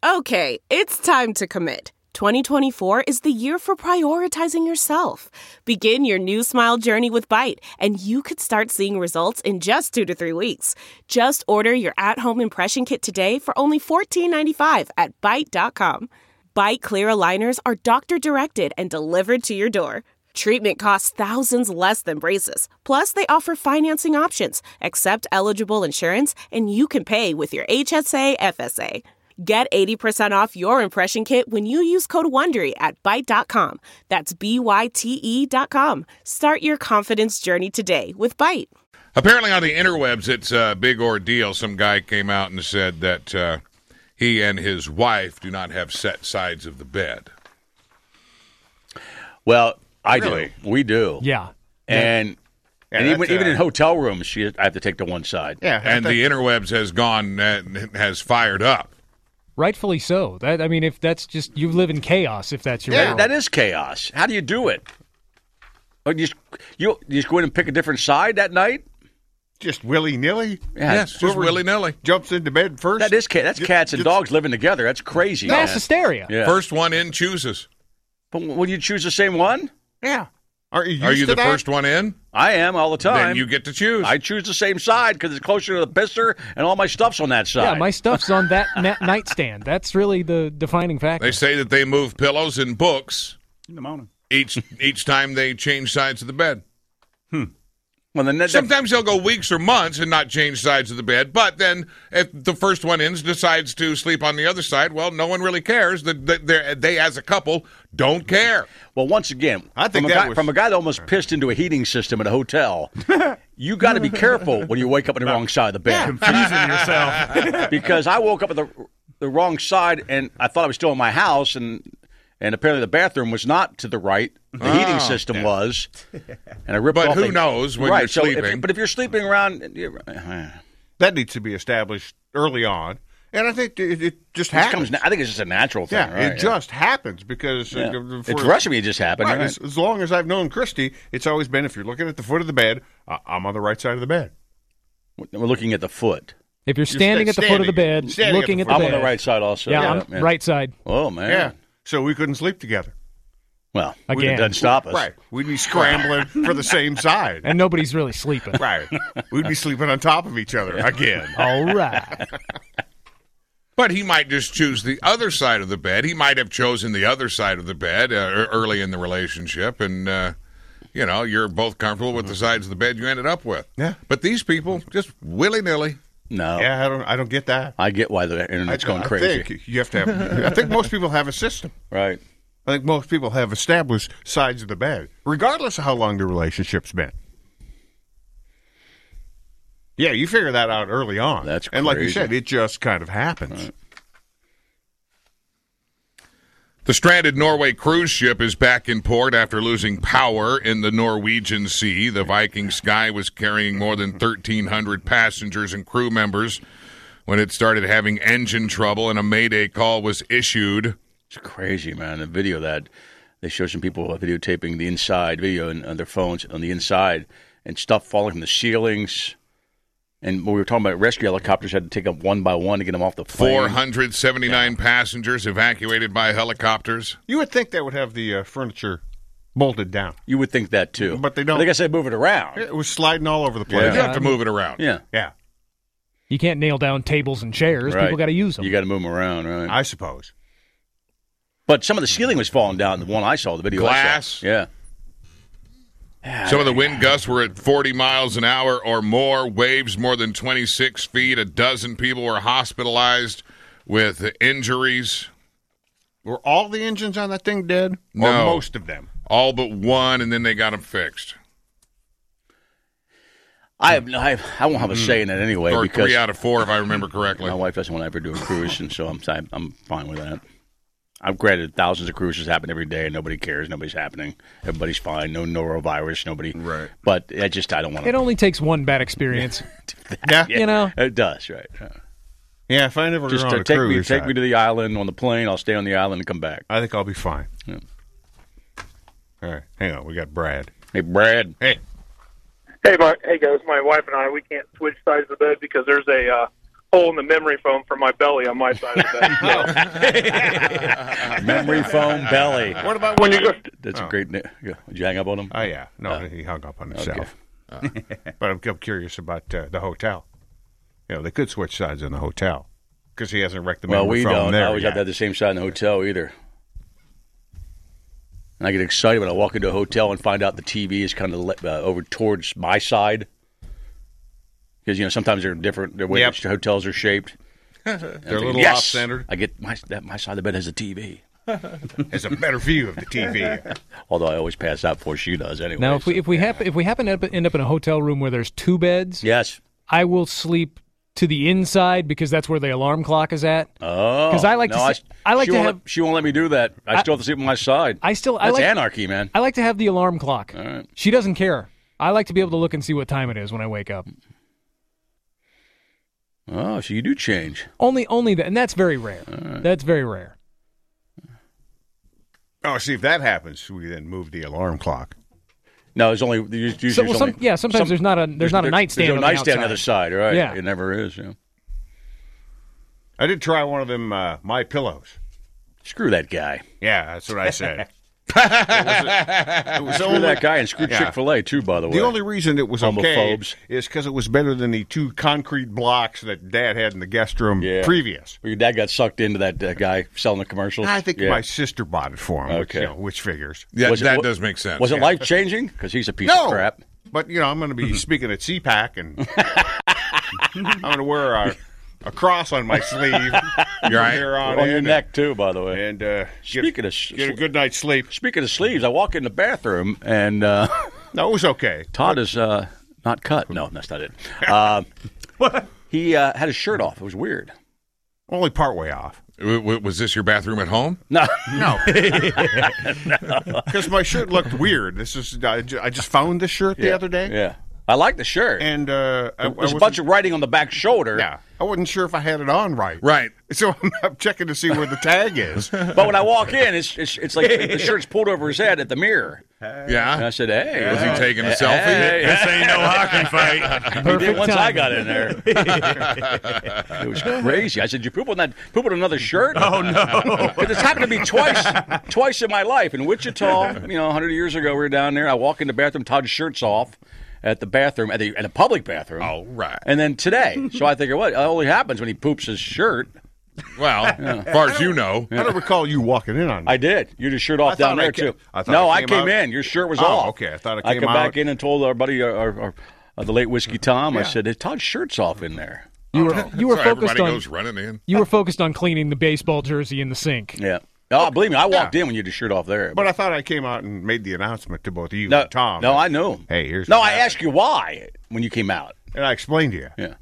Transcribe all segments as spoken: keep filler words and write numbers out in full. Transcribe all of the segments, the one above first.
Okay, it's time to commit. twenty twenty-four is the year for prioritizing yourself. Begin your new smile journey with Byte, and you could start seeing results in just two to three weeks. Just order your at-home impression kit today for only fourteen ninety-five at byte dot com. Byte clear aligners are doctor-directed and delivered to your door. Treatment costs thousands less than braces. Plus, they offer financing options, accept eligible insurance, and you can pay with your H S A F S A. Get eighty percent off your impression kit when you use code WONDERY at byte dot com. That's B Y T E dot com. Start your confidence journey today with Byte. Apparently on the interwebs, it's a big ordeal. Some guy came out and said that uh, he and his wife do not have set sides of the bed. Well, I Really? do. We do. Yeah. And Yeah, and even that's, even uh, in hotel rooms, she, I have to take to one side. Yeah, And I the think- interwebs has gone, uh, has fired up. Rightfully so. That I mean, if that's just you live in chaos, if that's your Yeah, world. that is chaos. How do you do it? Oh, you, just, you, you just go in and pick a different side that night? just willy nilly. Yeah, Yes, just whoever willy-nilly. jumps into bed first. That is ca- that's Just- cats and just- dogs living together. That's crazy. mass man. hysteria. Yeah. First one in chooses. But will you choose the same one? Yeah. Are you? Are used you to the that? first one in? I am all the time. Then you get to choose. I choose the same side because it's closer to the pisser, and all my stuff's on that side. Yeah, my stuff's on that na- nightstand. That's really the defining factor. They say that they move pillows and books in the morning. each each time they change sides of the bed. Well, then that, Sometimes they'll go weeks or months and not change sides of the bed, but then if the first one in decides to sleep on the other side, well, no one really cares. That they, they, as a couple, don't care. well, once again, I think from, a that guy, was- from a guy that almost pissed into a heating system at a hotel, you got to be careful when you wake up on the wrong side of the bed. Confusing yourself. Because I woke up at the the wrong side, and I thought I was still in my house, and and apparently the bathroom was not to the right. The Oh, heating system was, and I ripped But off who the- knows when right, you're so if- sleeping? but if you're sleeping around, you're- That needs to be established early on, and I think it, it just it happens. comes. I think it's just a natural thing. yeah, right? it just happens because Yeah. uh, It's for- rushing me. It just happened. Right, right? as, as long as I've known Christy, it's always been if you're looking at the foot of the bed, uh, I'm on the right side of the bed. We're looking at the foot. If you're standing at the foot of the standing- bed, standing at looking the at the, I'm bed, on the right side also. yeah, Yeah, I'm man. right side. Oh man. Yeah, so we couldn't sleep together. Well, Again. it doesn't stop us. Right, we'd be scrambling for the same side. And nobody's really sleeping. Right, we'd be sleeping on top of each other again. All right. But he might just choose the other side of the bed. He might have chosen the other side of the bed uh, early in the relationship, and uh, you know, you're both comfortable with the sides of the bed you ended up with. Yeah. But these people just willy nilly. No. Yeah, I don't, I don't get that. I get why the internet's I, going I crazy. think you have to have. I think most people have a system. Right. I think most people have established sides of the bed, regardless of how long the relationship's been. Yeah, you figure that out early on. That's and like you crazy. said, it just kind of happens. Right. The stranded Norway cruise ship is back in port after losing power in the Norwegian Sea. The Viking Sky was carrying more than thirteen hundred passengers and crew members when it started having engine trouble and a mayday call was issued. It's crazy, man. The video that they show some people videotaping the inside video and on their phones on the inside and stuff falling from the ceilings. And when we were talking about rescue helicopters, had to take up one by one to get them off the plane. four hundred seventy-nine passengers evacuated by helicopters. You would think they would have the uh, furniture bolted down. You would think that too, But they don't. Like I said, move it around. It was sliding all over the place. You have to move it around. Yeah, Yeah, You can't nail down tables and chairs. right. People got to use them. You got to move them around, right? I suppose. But some of the ceiling was falling down. The one I saw, the video. I saw. Glass. Yeah. Some of the wind gusts were at forty miles an hour or more, waves more than twenty-six feet. A dozen people were hospitalized with injuries. Were all the engines on that thing dead? No. Or most of them? All but one, and then they got them fixed. I have, I, have, I won't have a say in it anyway Or because three out of four, if I remember correctly. my wife doesn't want to ever do a cruise, and so I'm I'm, I'm fine with that. I've granted thousands of cruises happen every day, and nobody cares. Nobody's happening. Everybody's fine. No norovirus. Nobody. Right. But I just I don't want to. It only takes one bad experience. Yeah. You know? It does, right? Yeah, if I never Just go on uh, a take me cruise, take I, me to the island on the plane. I'll stay on the island and come back. I think I'll be fine. Yeah. All right, hang on. We got Brad. Hey, Brad. Hey. Hey, Mark. Hey, guys. My wife and I, we can't switch sides of the bed because there's a uh, hole in the memory foam for my belly on my side of the bed. Memory foam belly. What about When you go, That's Oh. a great name. Did you hang up on him? Oh, yeah. No, Oh. he hung up on himself. But I'm, I'm curious about uh, the hotel. You know, they could switch sides in the hotel because he hasn't wrecked the Well, memory we foam don't. there I always yet. have to have the same side in the hotel either. And I get excited when I walk into a hotel and find out the T V is kind of uh, over towards my side. Because, you know, sometimes they're different. The way Yep. the hotels are shaped. They're a little yes! off-centered. I get my, that, my side of the bed has a T V. Has a better view of the T V. Although I always pass out before she does anyway. Now, if we so- if we happen if we happen to end up in a hotel room where there's two beds, Yes. I will sleep to the inside because that's where the alarm clock is at. Oh. 'Cause I like no, to s- I like she to won't have- let- she won't let me do that. I, I- still have to sleep on my side. I still I That's like anarchy, man. I like to have the alarm clock. All right. She doesn't care. I like to be able to look and see what time it is when I wake up. Oh, so you do change. Only only that, and that's very rare. That's very rare. Oh, see, if that happens, we then move the alarm clock. No, there's only there's usually So, well, only- some, yeah, sometimes some- there's not a there's, not a there- nightstand. There's on no the nightstand on the other outside. side, right? Yeah. It never is. Yeah. I did try one of them uh, My Pillows. Screw that guy. Yeah, that's what I said. it was, a, it was Screw only, that guy and screw Yeah. Chick-fil-A too, by the way. The only reason it was okay Homophobes. is because it was better than the two concrete blocks that Dad had in the guest room Yeah. previous. Your dad got sucked into that uh, guy selling the commercials. I think Yeah. my sister bought it for him, which, Okay. you know, which figures. Yeah, Was it- that wa- does make sense. Was it yeah. life changing? Because he's a piece No, of crap. but you know, I'm going to be speaking at C PAC, and I'm going to wear a, a cross on my sleeve. You're right. Here on, On your in, neck too, by the way. and uh, Speaking get, of sh- get a good night's sleep. Speaking of sleeves, I walk in the bathroom and uh, No, it was okay. Todd is uh, not cut. No, that's not it. Uh, he uh, had his shirt off. It was weird. Only partway off. W- w- was this your bathroom at home? No, No, because my shirt looked weird. This is I ju- I just found this shirt the Yeah, other day, Yeah, I like the shirt. and uh, I, I There's a wasn't- bunch of writing on the back shoulder. yeah, I wasn't sure if I had it on right. Right. So I'm, I'm checking to see where the tag is. But when I walk in, it's it's, it's like the shirt's pulled over his head at the mirror. And I Yeah. said, "Hey, Was he uh, taking a hey, selfie? hey, This ain't no hockey fight. He did Perfect once I timing. got in there. It was crazy. I said, "You poop on that? Poop on another shirt?" Oh no! But it's happened to me twice, twice in my life. In Wichita, you know, a hundred years ago, we were down there. I walk in the bathroom, Todd's shirt's off at the bathroom, at the at a public bathroom. Oh, right. And then today, so I figure, what? It only happens when he poops his shirt. Well, as far as you know. I don't recall you walking in on me. I did. You had your shirt off I thought down I there ca- too. I thought no, I I came came out- in. Your shirt was Oh, off. okay. I thought it I came come out. back in and told our buddy, our, our, our, uh, the late whiskey Tom. I Yeah. said, Todd's shirt's off in there. You were you were So focused everybody on goes running in. you were focused on cleaning the baseball jersey in the sink. Yeah. Oh, believe me, I walked Yeah. in when you had your shirt off there. But I thought I came out and made the announcement to both you no, and Tom. no, I knew. Hey, here's No, what I happened. asked you why when you came out. And I explained to you. Yeah.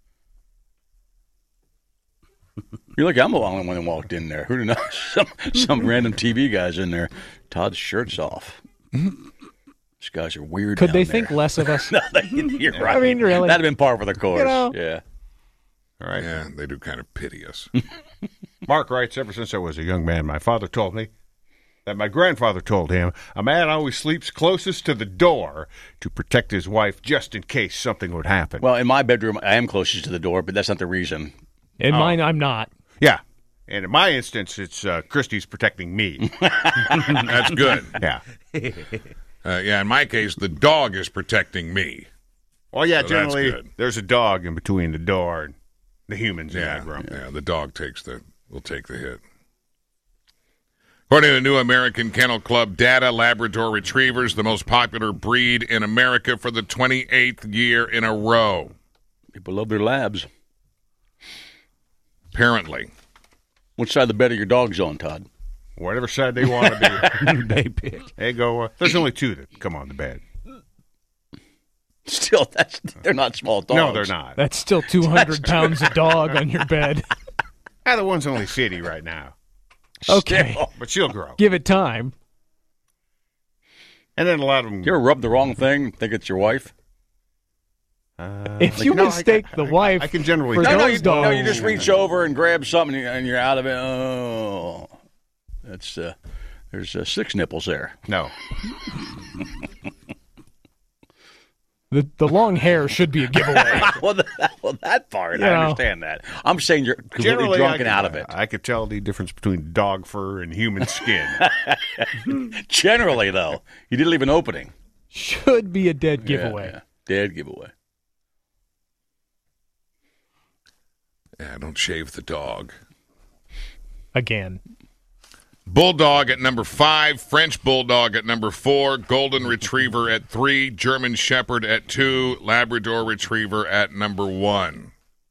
You're like, I'm the only one that walked in there. Who knows? Some, some random T V guy's in there. Todd's shirt's off. These guys are weird. Could down they there. think less of us? No, they- you're right. I mean, really. That'd have been par for the course. You know. Yeah. All right. Yeah, they do kind of pity us. Mark writes, ever since I was a young man, my father told me that my grandfather told him a man always sleeps closest to the door to protect his wife just in case something would happen. Well, in my bedroom, I am closest to the door, but that's not the reason. In mine, I'm not. yeah. And in my instance, it's uh, Christy's protecting me. That's good. yeah. Uh, yeah, in my case, the dog is protecting me. Well, yeah, So that's generally, good. there's a dog in between the door and the humans in Yeah, that room. yeah, the dog takes the will take the hit. According to New American Kennel Club data, Labrador Retrievers, the most popular breed in America for the twenty-eighth year in a row. People love their labs. Apparently. Which side of the bed are your dogs on, Todd? Whatever side they want to be. They pick. They go, uh, there's only two that come on the bed. Still, that's they're not small dogs. No, they're not. That's still two hundred pounds of dog on your bed. Ah, the one's only fifty right now, Okay, Still. but she'll grow. give it time. And then a lot of them. You ever rub the wrong thing? Think it's your wife? Uh, If you no, I- mistake I- the I- wife I can generally for No, tell. no, those you, dogs, no, you just reach over and grab something and you're out of it. Oh, that's uh, there's uh, six nipples there. No. The the long hair should be a giveaway. well, that, well, that part, You I know. understand that. I'm saying you're completely Generally, drunk I and could- out of it. I could tell the difference between dog fur and human skin. Generally, though, you didn't leave an opening. Should be a dead giveaway. Yeah, yeah. Dead giveaway. Yeah, don't shave the dog. Again. Bulldog at number five, French Bulldog at number four, Golden Retriever at three, German Shepherd at two, Labrador Retriever at number one.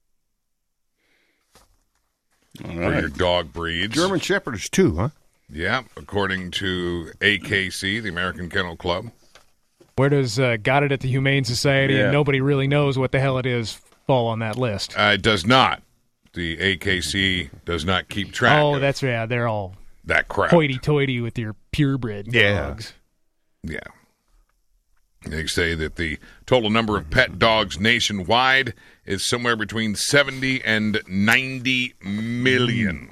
All For right. your dog breeds. German Shepherd is two, huh? Yeah, according to A K C, the American Kennel Club. Where does uh, Got It at the Humane Society Yeah. and nobody really knows what the hell it is fall on that list? Uh, it does not. The A K C does not keep track Oh, of that's yeah. They're all that crap. hoity-toity with your purebred Yeah. dogs. Yeah. They say that the total number of pet dogs nationwide is somewhere between seventy and ninety million.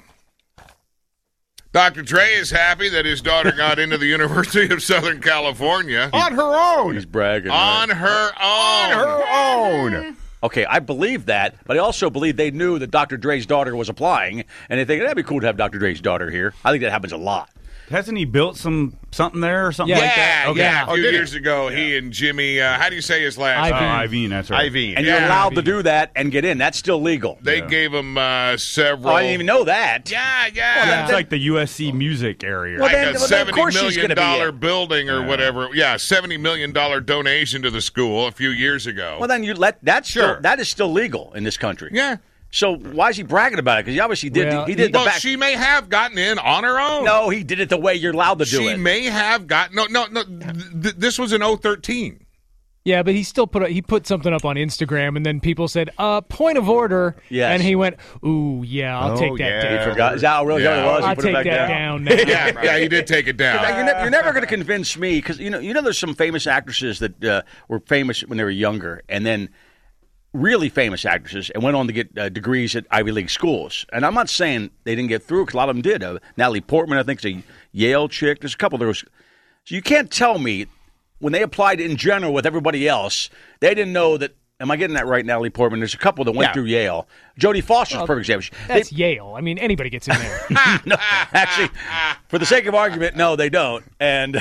Doctor Dre is happy that his daughter got into the University of Southern California On her own. He's bragging. on right? her own. Her own. Okay, I believe that, but I also believe they knew that Doctor Dre's daughter was applying, and they think that'd be cool to have Doctor Dre's daughter here. I think that happens a lot. Hasn't he built some something there or something Yeah, like that? Okay. yeah. A Oh, few did he? years ago, he and Jimmy, uh, how do you say his last Oh, name? Iveen, that's right. Ivy. And Yeah. you're allowed to do that and get in. That's still legal. They gave him uh, several. Oh, I didn't even know that. Yeah, yeah. It's like the U S C music area. Well, like then- a well, then of seventy course she's million gonna be dollar in. building or whatever. Yeah, seventy million dollar donation to the school a few years ago. Well, then you let that's Sure. still, that is still legal in this country. yeah. So why is he bragging about it? Because he obviously did. Well, he did the Well, back. she may have gotten in on her own. No, he did it the way you're allowed to do she it. may have gotten. No, no, no. Th- this was in oh thirteen. Yeah, but he still put a, he put something up on Instagram, and then people said, "Uh, point of order." Yes. And he went, "Ooh, yeah, I'll Oh, take that yeah. down. He forgot. Is that really Yeah. what it was? He I'll put it take back that down. down, now." Yeah, yeah, he did take it Now, down. You're, ne- you're never going to convince me because you know you know there's some famous actresses that uh, were famous when they were younger, and then really famous actresses, and went on to get uh, degrees at Ivy League schools. And I'm not saying they didn't get through because a lot of them did. Uh, Natalie Portman, I think, is a Yale chick. There's a couple there was. So you can't tell me when they applied in general with everybody else, they didn't know that. Am I getting that right, Natalie Portman? There's a couple that went Yeah. through Yale. Jodie Foster's a perfect example. They- That's Yale. I mean, anybody gets in there. no, actually, for the sake of argument, no, they don't. And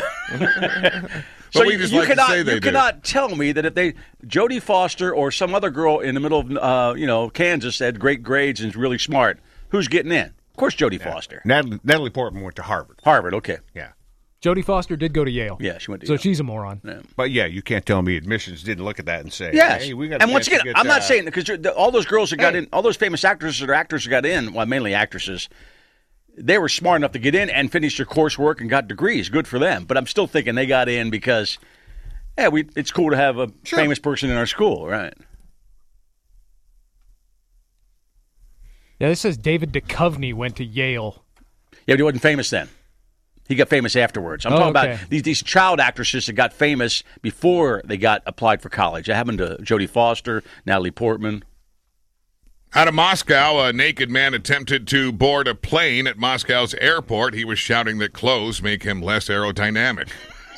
so we you, just you like to cannot say they you do. cannot tell me that if they Jodie Foster or some other girl in the middle of uh, you know Kansas had great grades and is really smart, who's getting in? Of course, Jodie Foster. Natalie, Natalie Portman went to Harvard. Harvard, okay. Yeah. Jodie Foster did go to Yale. Yeah, she went to So Yale. she's a moron. But yeah, you can't tell me admissions didn't look at that and say, Yes, hey, we got a and once chance again, to get, I'm not uh, saying because all those girls that got Hey. in, all those famous actresses or actors that got in, well, mainly actresses, they were smart enough to get in and finish their coursework and got degrees. Good for them. But I'm still thinking they got in because, yeah, we it's cool to have a famous person in our school, right? Yeah, this says David Duchovny went to Yale. Yeah, but he wasn't famous then. He got famous afterwards. I'm Oh, talking okay. about these these child actresses that got famous before they got applied for college. That happened to Jodie Foster, Natalie Portman. Out of Moscow, a naked man attempted to board a plane at Moscow's airport. He was shouting that clothes make him less aerodynamic.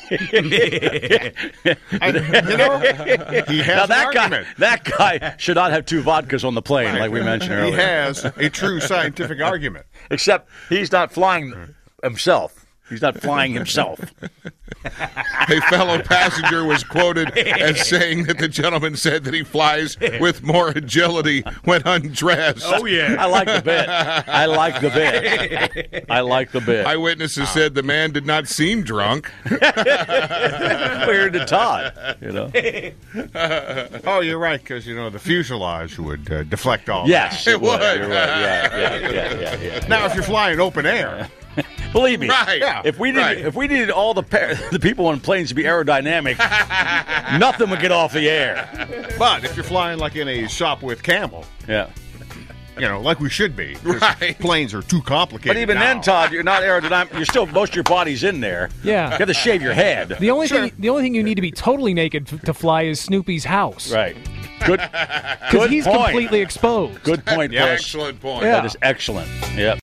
And, you know, he has Now an that guy, argument. that guy should not have two vodkas on the plane, like we mentioned He earlier. has a true scientific argument. Except he's not flying himself. He's not flying himself. A fellow passenger was quoted as saying that the gentleman said that he flies with more agility when undressed. Oh, yeah. I like the bit. I like the bit. I like the bit. Eyewitnesses said the man did not seem drunk. Weird to Todd, you know. Oh, you're right, because, you know, the fuselage would uh, deflect all Yes, It would. You're right. Yeah, yeah, yeah, yeah, yeah. that. Now, if you're flying open air, Believe me, Right. Yeah. if we needed Right. if we needed all the pa- the people on planes to be aerodynamic, nothing would get off the air. but if you're flying like in a shop with Camel, Yeah. you know, like we should be, 'cause Right. planes are too complicated. But even now. then, Todd, you're not aerodynamic. You're still most of your body's in there. Yeah. You have to shave your head. The only thing the only thing you need to be totally naked f- to fly is Snoopy's house. Right. Good. Because Good he's point. completely exposed. Good point, Yeah, Puss. excellent point. Yeah. That is excellent. Yep.